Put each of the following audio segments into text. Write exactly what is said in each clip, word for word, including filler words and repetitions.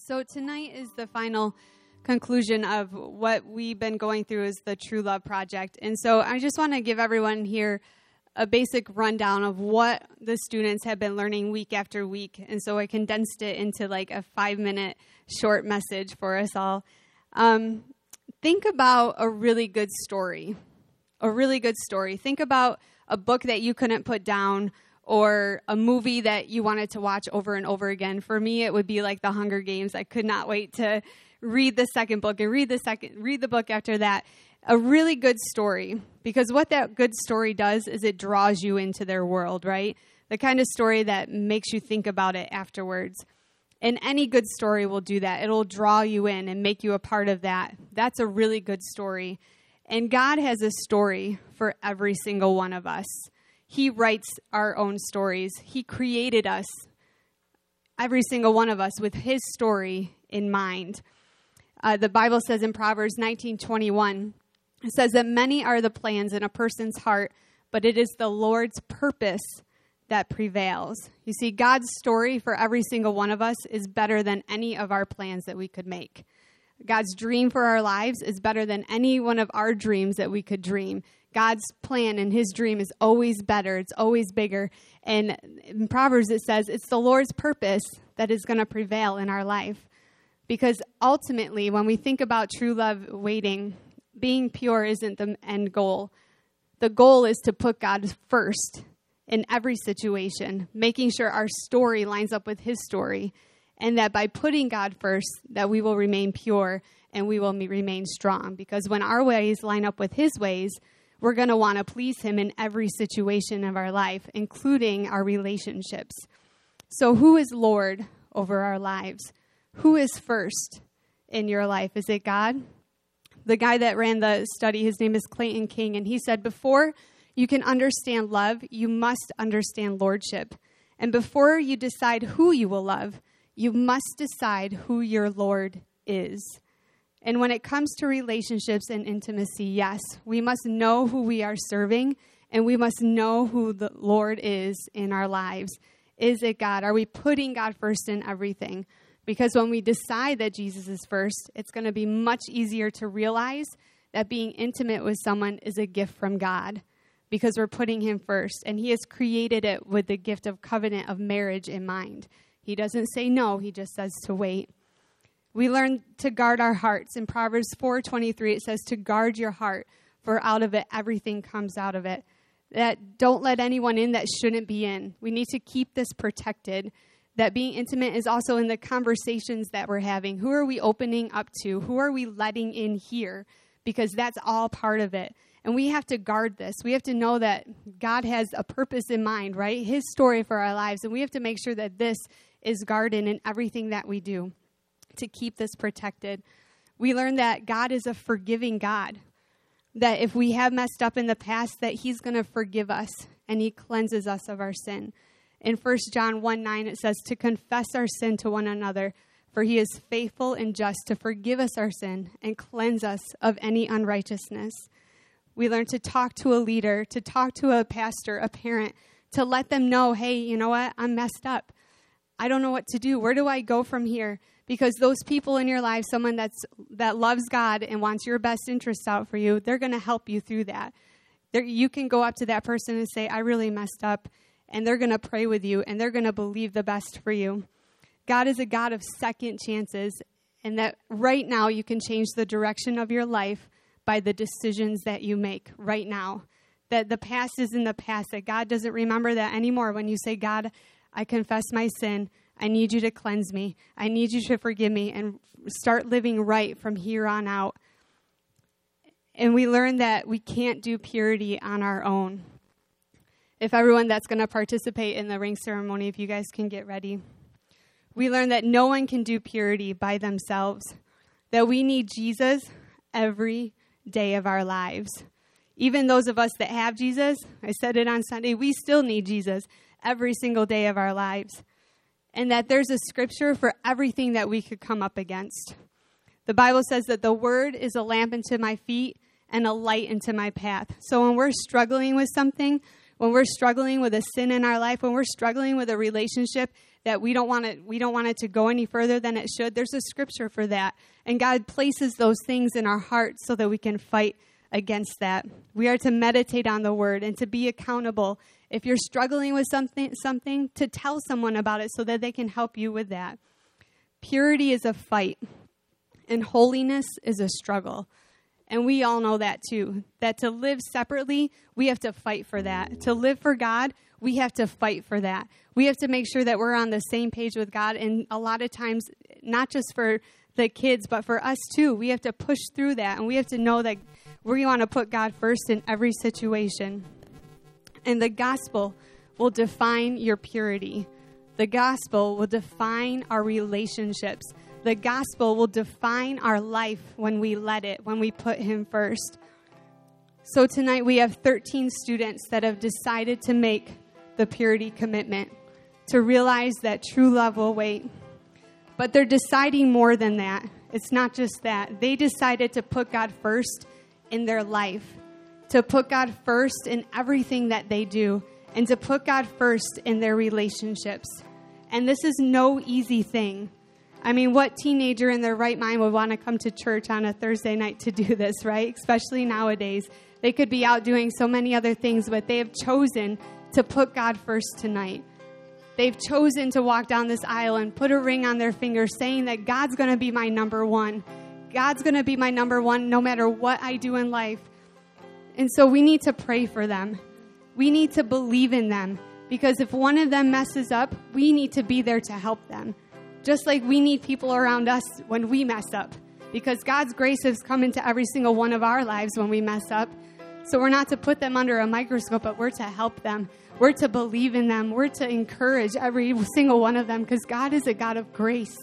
So tonight is the final conclusion of what we've been going through is the True Love Project. And so I just want to give everyone here a basic rundown of what the students have been learning week after week. And so I condensed it into like a five-minute short message for us all. Um, think about a really good story, a really good story. Think about a book that you couldn't put down or a movie that you wanted to watch over and over again. For me, it would be like The Hunger Games. I could not wait to read the second book and read the second, read the book after that. A really good story, because what that good story does is it draws you into their world, right? The kind of story that makes you think about it afterwards. And any good story will do that. It'll draw you in and make you a part of that. That's a really good story. And God has a story for every single one of us. He writes our own stories. He created us, every single one of us, with his story in mind. Uh, the Bible says in Proverbs nineteen twenty-one, it says that many are the plans in a person's heart, but it is the Lord's purpose that prevails. You see, God's story for every single one of us is better than any of our plans that we could make. God's dream for our lives is better than any one of our dreams that we could dream. God's plan and his dream is always better. It's always bigger. And in Proverbs it says it's the Lord's purpose that is going to prevail in our life. Because ultimately, when we think about true love waiting, being pure isn't the end goal. The goal is to put God first in every situation, making sure our story lines up with his story, and that by putting God first, that we will remain pure and we will remain strong. Because when our ways line up with his ways, we're going to want to please him in every situation of our life, including our relationships. So who is Lord over our lives? Who is first in your life? Is it God? The guy that ran the study, his name is Clayton King, and he said, before you can understand love, you must understand lordship. And before you decide who you will love, you must decide who your Lord is. And when it comes to relationships and intimacy, yes, we must know who we are serving, and we must know who the Lord is in our lives. Is it God? Are we putting God first in everything? Because when we decide that Jesus is first, it's going to be much easier to realize that being intimate with someone is a gift from God, because we're putting him first. And he has created it with the gift of covenant of marriage in mind. He doesn't say no, he just says to wait. We learn to guard our hearts. In Proverbs four twenty-three, it says to guard your heart, for out of it everything comes out of it. That don't let anyone in that shouldn't be in. We need to keep this protected. That being intimate is also in the conversations that we're having. Who are we opening up to? Who are we letting in here? Because that's all part of it. And we have to guard this. We have to know that God has a purpose in mind, right? His story for our lives. And we have to make sure that this is guarded in everything that we do to keep this protected. We learn that God is a forgiving God. That if we have messed up in the past, that he's going to forgive us and he cleanses us of our sin. In First John one nine, it says to confess our sin to one another, for he is faithful and just to forgive us our sin and cleanse us of any unrighteousness. We learn to talk to a leader, to talk to a pastor, a parent, to let them know, hey, you know what? I'm messed up. I don't know what to do. Where do I go from here? Because those people in your life, someone that's that loves God and wants your best interests out for you, they're going to help you through that. They're, you can go up to that person and say, I really messed up. And they're going to pray with you, and they're going to believe the best for you. God is a God of second chances, and that right now you can change the direction of your life by the decisions that you make right now. That the past is in the past, that God doesn't remember that anymore. When you say, God, I confess my sin. I need you to cleanse me. I need you to forgive me and start living right from here on out. And we learn that we can't do purity on our own. If everyone that's going to participate in the ring ceremony, if you guys can get ready. We learn that no one can do purity by themselves, that we need Jesus every day of our lives. Even those of us that have Jesus, I said it on Sunday, we still need Jesus every single day of our lives. And that there's a scripture for everything that we could come up against. The Bible says that the word is a lamp unto my feet and a light into my path. So when we're struggling with something, when we're struggling with a sin in our life, when we're struggling with a relationship that we don't want it, we don't want it to go any further than it should, there's a scripture for that. And God places those things in our hearts so that we can fight against that. We are to meditate on the word and to be accountable. If you're struggling with something, something, to tell someone about it so that they can help you with that. Purity is a fight, and holiness is a struggle. And we all know that too, that to live separately, we have to fight for that. To live for God, we have to fight for that. We have to make sure that we're on the same page with God. And a lot of times, not just for the kids, but for us too, we have to push through that. And we have to know that we want to put God first in every situation. And the gospel will define your purity. The gospel will define our relationships. The gospel will define our life when we let it, when we put him first. So tonight we have thirteen students that have decided to make the purity commitment, to realize that true love will wait. But they're deciding more than that. It's not just that. They decided to put God first in their life, to put God first in everything that they do, and to put God first in their relationships. And this is no easy thing. I mean, what teenager in their right mind would want to come to church on a Thursday night to do this, right? Especially nowadays. They could be out doing so many other things, but they have chosen to put God first tonight. They've chosen to walk down this aisle and put a ring on their finger saying that God's going to be my number one. God's going to be my number one no matter what I do in life. And so we need to pray for them. We need to believe in them, because if one of them messes up, we need to be there to help them. Just like we need people around us when we mess up, because God's grace has come into every single one of our lives when we mess up. So we're not to put them under a microscope, but we're to help them. We're to believe in them. We're to encourage every single one of them, because God is a God of grace.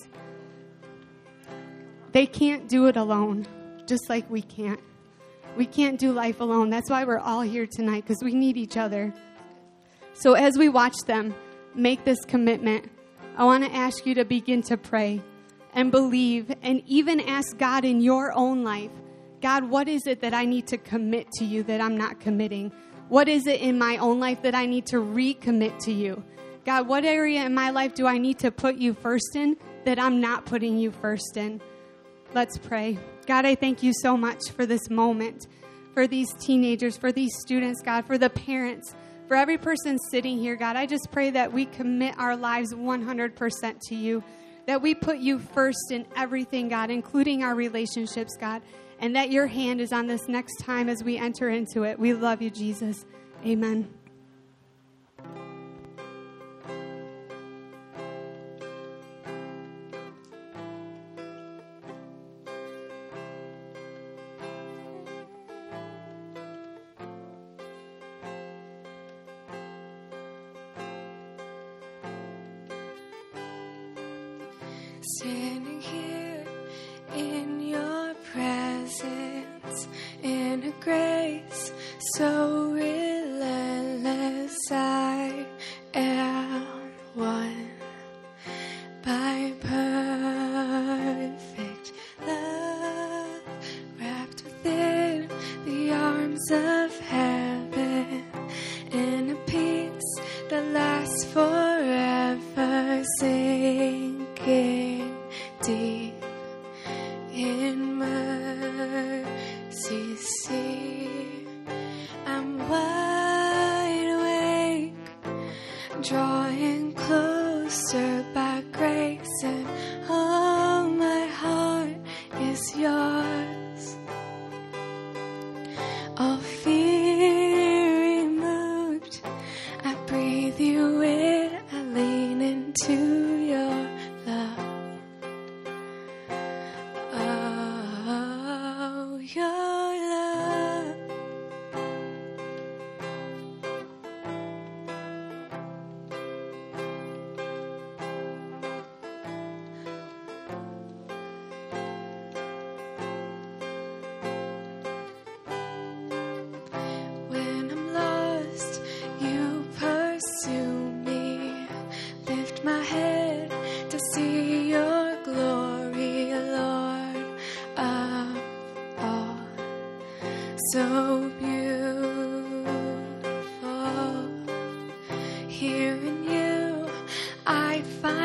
They can't do it alone, just like we can't. We can't do life alone. That's why we're all here tonight, because we need each other. So as we watch them make this commitment, I want to ask you to begin to pray and believe, and even ask God in your own life, God, what is it that I need to commit to you that I'm not committing? What is it in my own life that I need to recommit to you? God, what area in my life do I need to put you first in that I'm not putting you first in? Let's pray. God, I thank you so much for this moment, for these teenagers, for these students, God, for the parents, for every person sitting here, God. I just pray that we commit our lives one hundred percent to you, that we put you first in everything, God, including our relationships, God, and that your hand is on this next time as we enter into it. We love you, Jesus. Amen. Standing here in your presence, in a grace so relentless, I am won by perfect love, wrapped within the arms of heaven, in a peace that lasts forever, sinking deep in mercy, see, I'm wide awake, drawing closer by grace, and all my heart is yours. All fear removed, I breathe you in, I lean into your love. Oh, your love. When I'm lost, you pursue me. Lift my head to see your glory, Lord of all. So beautiful. Here in you, I find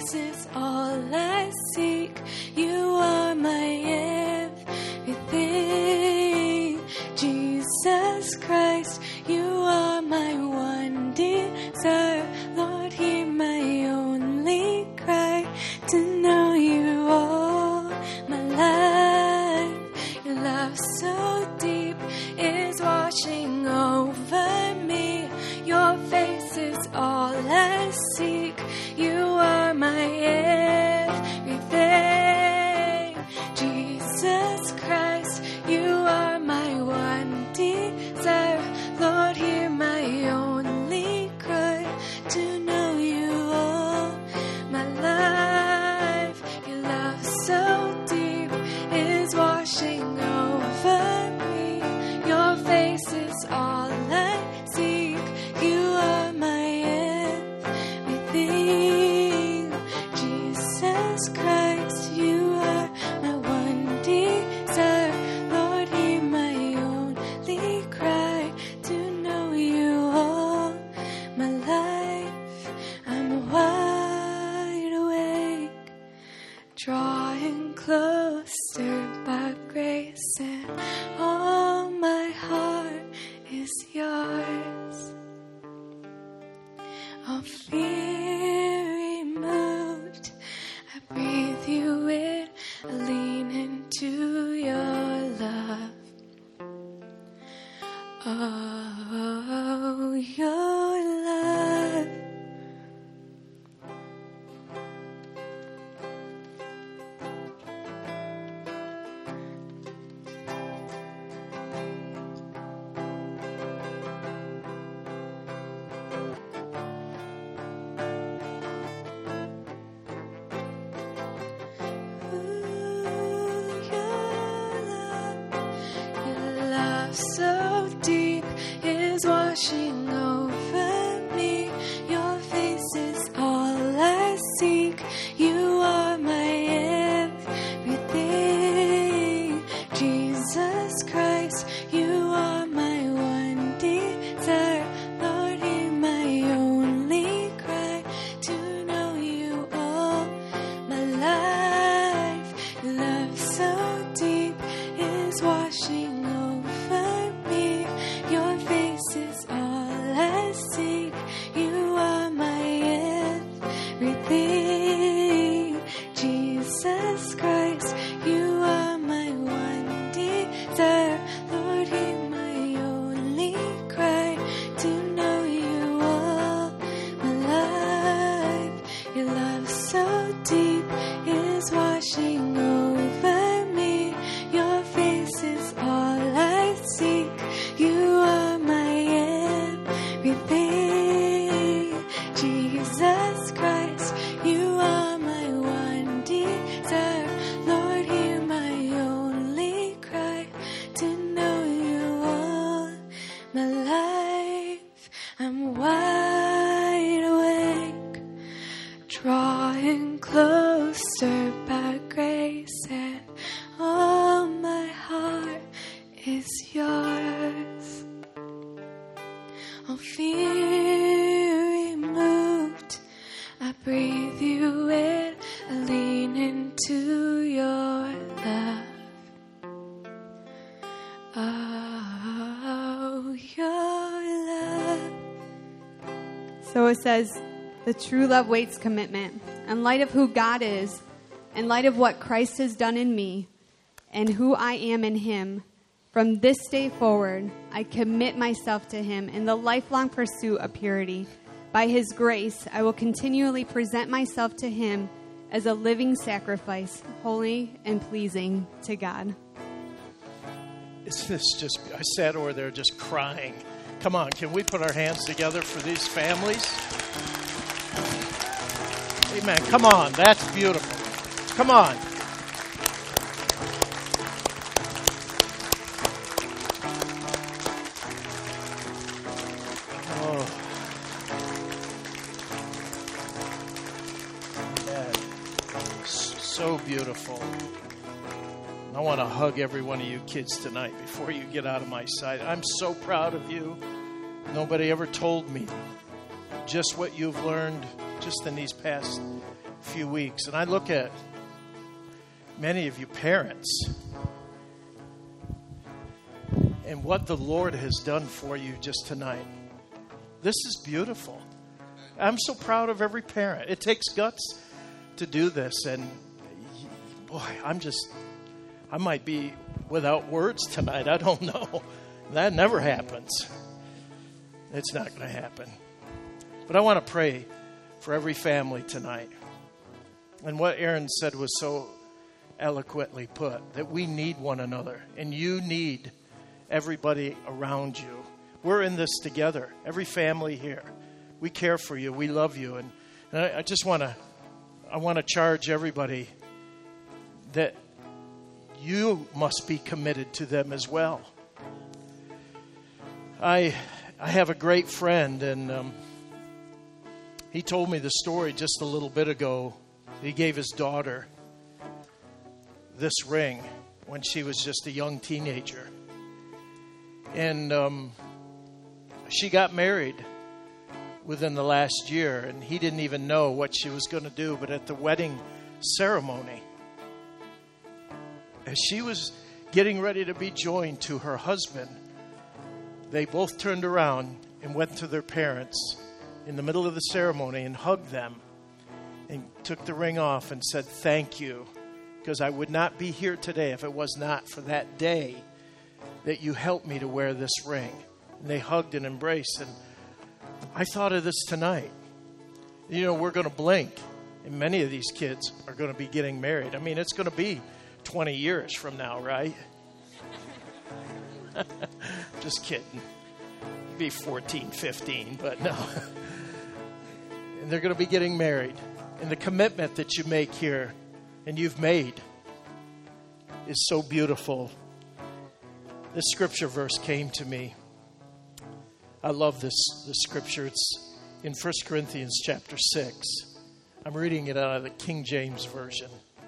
face is all I seek. You are my everything. Jesus Christ, you are my one desire. Lord, hear my only cry to know you all my life. Your love so deep is washing over me. Your face is all I seek. You are my everything. Jesus Christ, you are my one desire. Lord, hear my only cry to know you all my life. Your love so deep is washing over me. Your face is all I seek. You are my everything. Jesus Christ, you are my one desire. Lord, hear my only cry to know you all my life. I'm wide awake, drawing closer by grace, and all my heart is yours. All fear removed, I breathe you in, I lean into your love. Oh, your love. So deep is washing over me. Your face is all I seek. You are my everything. Jesus Christ, you are my one desire. Lord, hear my only cry to know you all my life. Your love so deep is washing over. Your face is all I seek. You are my everything. Jesus Christ, you are my one desire. Lord, hear my only cry to know you all my life. Your love so deep is washing over me. Your face is all I seek. You are my everything. Jesus Christ, you are my one desire. Lord, hear my only cry to know you all my life. I'm wide awake, drawing closer by grace, and all my heart is yours. All fear removed, I breathe you in, I lean into your love. Oh, your love. So it says, the true love waits commitment. In light of who God is, in light of what Christ has done in me, and who I am in him, from this day forward, I commit myself to him in the lifelong pursuit of purity. By his grace, I will continually present myself to him as a living sacrifice, holy and pleasing to God. Isn't this just, I sat over there just crying. Come on, can we put our hands together for these families? Amen. Come on, that's beautiful. Come on. Oh. Yeah. So beautiful. I want to hug every one of you kids tonight before you get out of my sight. I'm so proud of you. Nobody ever told me just what you've learned just in these past few weeks, and I look at many of you parents and what the Lord has done for you just tonight. This is beautiful. I'm so proud of every parent. It takes guts to do this, and boy, I'm just, I might be without words tonight. I don't know. That never happens. It's not going to happen. But I want to pray for every family tonight. And what Aaron said was so eloquently put, that we need one another, and you need everybody around you. We're in this together, every family here. We care for you. We love you. And, and I, I just want to, I want to charge everybody that you must be committed to them as well. I, I have a great friend, and um, he told me the story just a little bit ago. He gave his daughter this ring when she was just a young teenager. And um, she got married within the last year, and he didn't even know what she was going to do. But at the wedding ceremony, as she was getting ready to be joined to her husband, they both turned around and went to their parents in the middle of the ceremony and hugged them and took the ring off and said, "Thank you, because I would not be here today if it was not for that day that you helped me to wear this ring." And they hugged and embraced. And I thought of this tonight. You know, we're going to blink, and many of these kids are going to be getting married. I mean, it's going to be twenty years from now, right? Just kidding. Be fourteen, fifteen, but no. And they're going to be getting married. And the commitment that you make here and you've made is so beautiful. This scripture verse came to me. I love this, this scripture. It's in First Corinthians chapter six. I'm reading it out of the King James Version.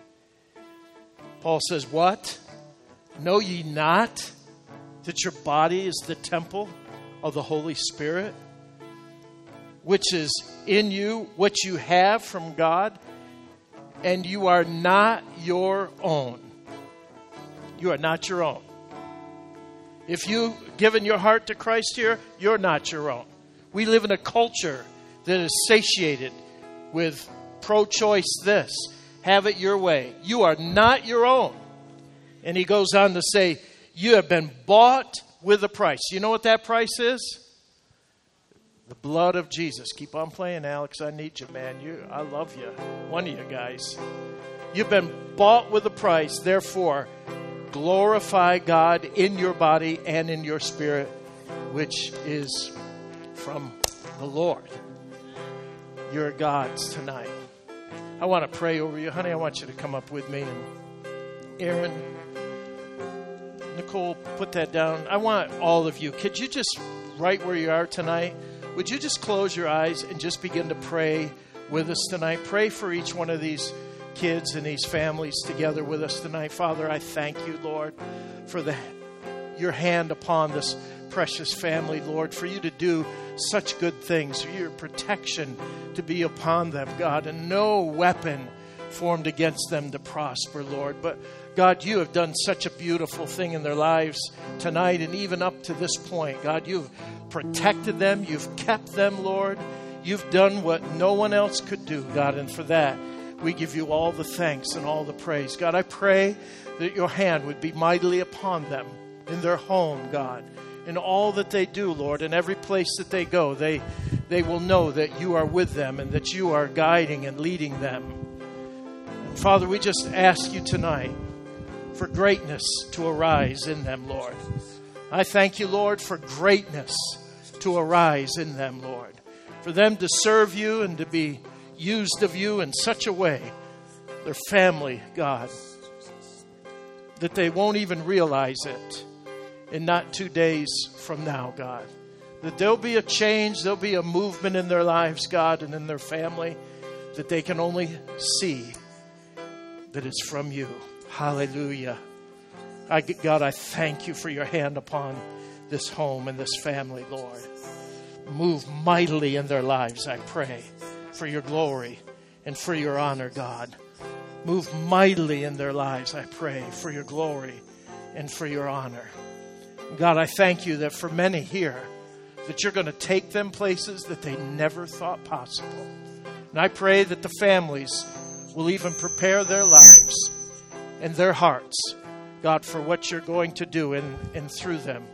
Paul says, "What? Know ye not that your body is the temple of the Holy Spirit, which is in you, which you have from God, and you are not your own." You are not your own. If you've given your heart to Christ here, you're not your own. We live in a culture that is satiated with pro-choice this. Have it your way. You are not your own. And he goes on to say, you have been bought with a price. You know what that price is? The blood of Jesus. Keep on playing, Alex. I need you, man. You, I love you. One of you guys. You've been bought with a price. Therefore, glorify God in your body and in your spirit, which is from the Lord. You're God's tonight. I want to pray over you. Honey, I want you to come up with me. And Aaron, Nicole, put that down. I want all of you. Could you just, right where you are tonight, would you just close your eyes and just begin to pray with us tonight? Pray for each one of these kids and these families together with us tonight. Father, I thank you, Lord, for the your hand upon this precious family, Lord, for you to do such good things, for your protection to be upon them, God, and no weapon formed against them to prosper, Lord. But God, you have done such a beautiful thing in their lives tonight and even up to this point. God, you've protected them. You've kept them, Lord. You've done what no one else could do, God, and for that, we give you all the thanks and all the praise. God, I pray that your hand would be mightily upon them in their home, God, in all that they do, Lord, in every place that they go. They, they will know that you are with them and that you are guiding and leading them. And Father, we just ask you tonight for greatness to arise in them, Lord. I thank you, Lord, for greatness to arise in them, Lord, for them to serve you and to be used of you in such a way, their family, God, that they won't even realize it in not two days from now, God. That there'll be a change, there'll be a movement in their lives, God, and in their family, that they can only see that it's from you. Hallelujah. I, God, I thank you for your hand upon this home and this family, Lord. Move mightily in their lives, I pray, for your glory. and for your honor, God. Move mightily in their lives, I pray, for your glory and for your honor. God, I thank you that for many here, that you're going to take them places that they never thought possible. And I pray that the families will even prepare their lives and their hearts, God, for what you're going to do in and through them.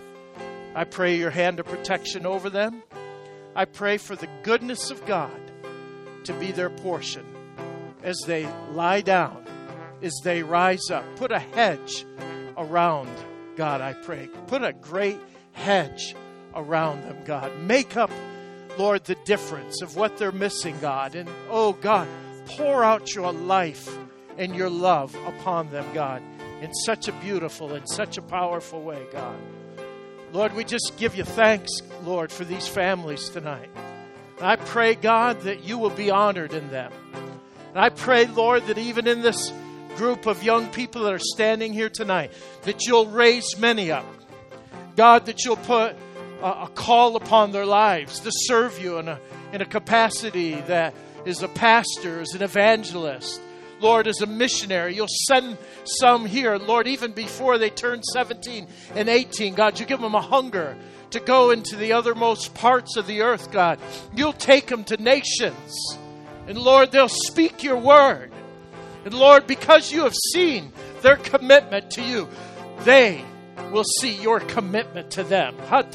I pray your hand of protection over them. I pray for the goodness of God to be their portion as they lie down, as they rise up. Put a hedge around, God, I pray. Put a great hedge around them, God. Make up, Lord, the difference of what they're missing, God. And, oh, God, pour out your life and your love upon them, God, in such a beautiful and such a powerful way, God. Lord, we just give you thanks, Lord, for these families tonight. And I pray, God, that you will be honored in them. And I pray, Lord, that even in this group of young people that are standing here tonight, that you'll raise many up. God, that you'll put a, a call upon their lives to serve you in a, in a capacity that is a pastor, as an evangelist. Lord, as a missionary, you'll send some here, Lord, even before they turn seventeen and eighteen. God, you give them a hunger to go into the othermost parts of the earth, God. You'll take them to nations. And Lord, they'll speak your word. And Lord, because you have seen their commitment to you, they will see your commitment to them.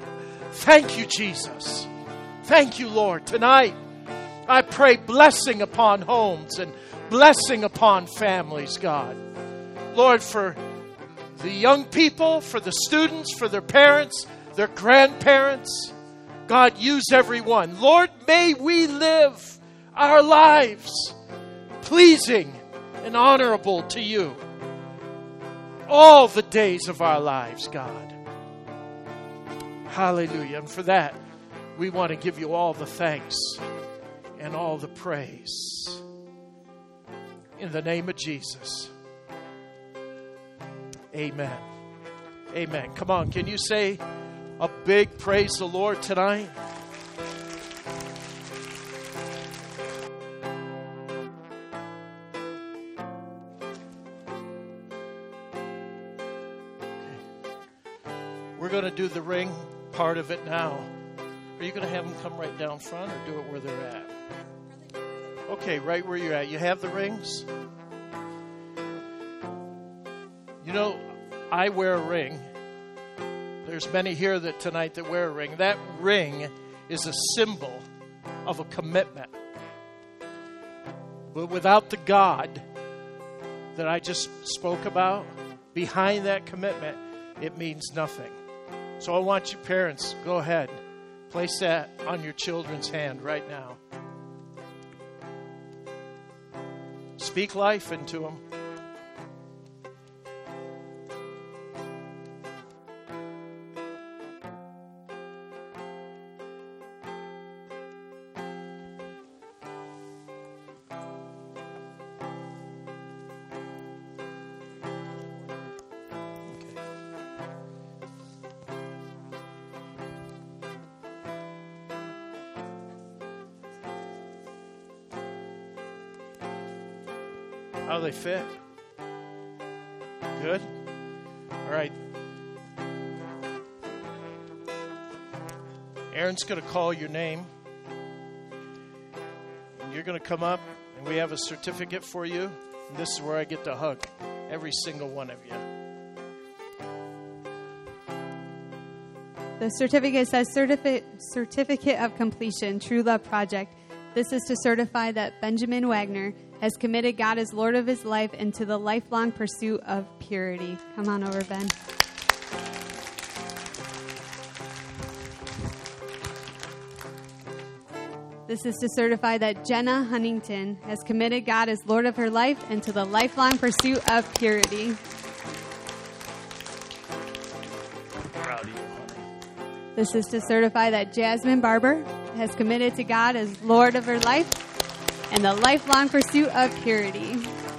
Thank you, Jesus. Thank you, Lord. Tonight, I pray blessing upon homes and blessing upon families, God. Lord, for the young people, for the students, for their parents, their grandparents, God, use everyone. Lord, may we live our lives pleasing and honorable to you all the days of our lives, God. Hallelujah. And for that, we want to give you all the thanks and all the praise. In the name of Jesus. Amen. Amen. Come on, can you say a big praise the Lord tonight? We're going to do the ring part of it now. Are you going to have them come right down front or do it where they're at? Okay, right where you're at. You have the rings? You know, I wear a ring. There's many here that tonight that wear a ring. That ring is a symbol of a commitment. But without the God that I just spoke about, behind that commitment, it means nothing. So I want you parents, go ahead. Place that on your children's hand right now. Speak life into them. How do they fit? Good? All right. Aaron's going to call your name. And you're going to come up, and we have a certificate for you. And this is where I get to hug every single one of you. The certificate says Certificate Certificate of Completion, True Love Project. This is to certify that Benjamin Wagner has committed God as Lord of his life into the lifelong pursuit of purity. Come on over, Ben. This is to certify that Jenna Huntington has committed God as Lord of her life into the lifelong pursuit of purity. Proud of you, honey. This is to certify that Jasmine Barber has committed to God as Lord of her life and the lifelong pursuit of purity. Thank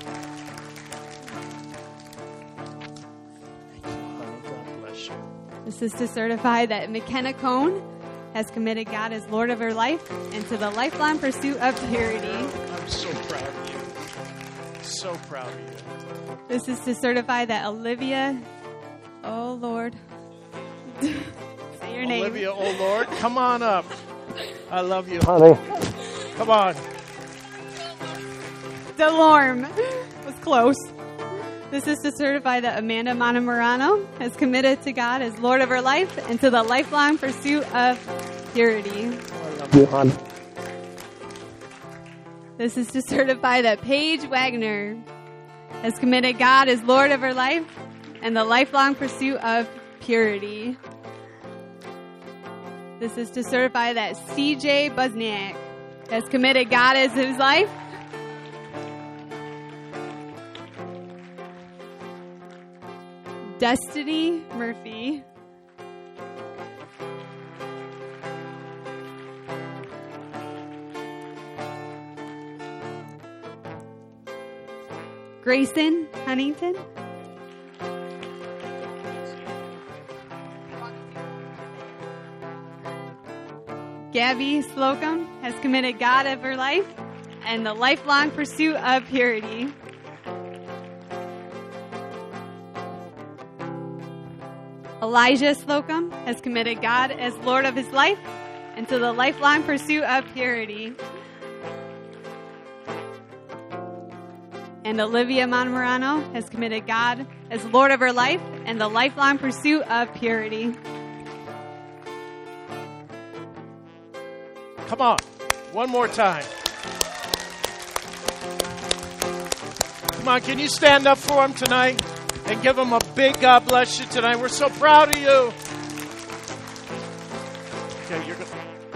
you, honey. God bless you. This is to certify that McKenna Cohn has committed God as Lord of her life and to the lifelong pursuit of purity. I'm so proud of you. So proud of you. This is to certify that Olivia, oh Lord, say your name. Olivia, oh Lord, come on up. I love you, honey. Come on. Delorme was close. This is to certify that Amanda Montemurano has committed to God as Lord of her life and to the lifelong pursuit of purity. I love you, hon. This is to certify that Paige Wagner has committed God as Lord of her life and the lifelong pursuit of purity. This is to certify that C J Busniak has committed God as his life. Destiny Murphy. Grayson Huntington. Gabby Slocum has committed God of her life and the lifelong pursuit of purity. Elijah Slocum has committed God as Lord of his life and to the lifelong pursuit of purity. And Olivia Montemurano has committed God as Lord of her life and the lifelong pursuit of purity. Come on, one more time. Come on, can you stand up for them tonight and give them a big God bless you tonight? We're so proud of you. Okay, you're good.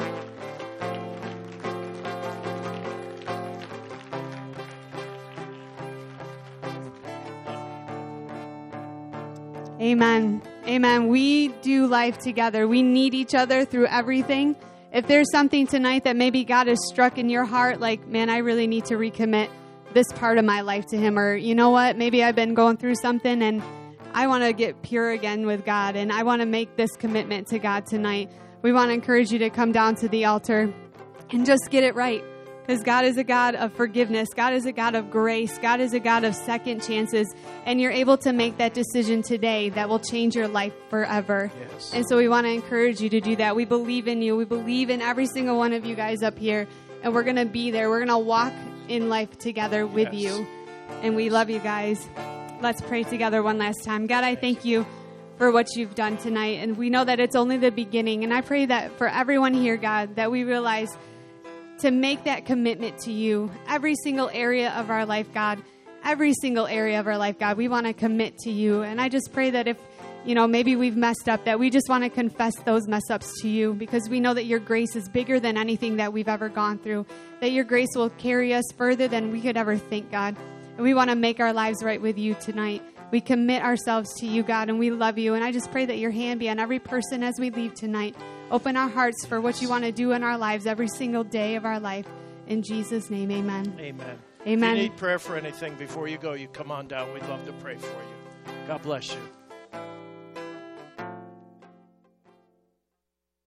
Amen. Amen. We do life together. We need each other through everything. If there's something tonight that maybe God has struck in your heart, like, man, I really need to recommit this part of my life to him, or you know what, maybe I've been going through something and I want to get pure again with God and I want to make this commitment to God tonight. We want to encourage you to come down to the altar and just get it right, because God is a God of forgiveness. God is a God of grace. God is a God of second chances, and you're able to make that decision today that will change your life forever. Yes. And so we want to encourage you to do that. We believe in you. We believe in every single one of you guys up here, and we're going to be there. We're going to walk in life together with Yes. you, and we love you guys. Let's pray together one last time. God, I thank you for what you've done tonight, and we know that it's only the beginning, and I pray that for everyone here, God, that we realize to make that commitment to you. Every single area of our life, God, every single area of our life, God, we want to commit to you. And I just pray that if, you know, maybe we've messed up, that we just want to confess those mess ups to you, because we know that your grace is bigger than anything that we've ever gone through, that your grace will carry us further than we could ever think, God. And we want to make our lives right with you tonight. We commit ourselves to you, God, and we love you. And I just pray that your hand be on every person as we leave tonight. Open our hearts for what you want to do in our lives every single day of our life. In Jesus' name, amen. Amen. Amen. If you need prayer for anything before you go, you come on down. We'd love to pray for you. God bless you.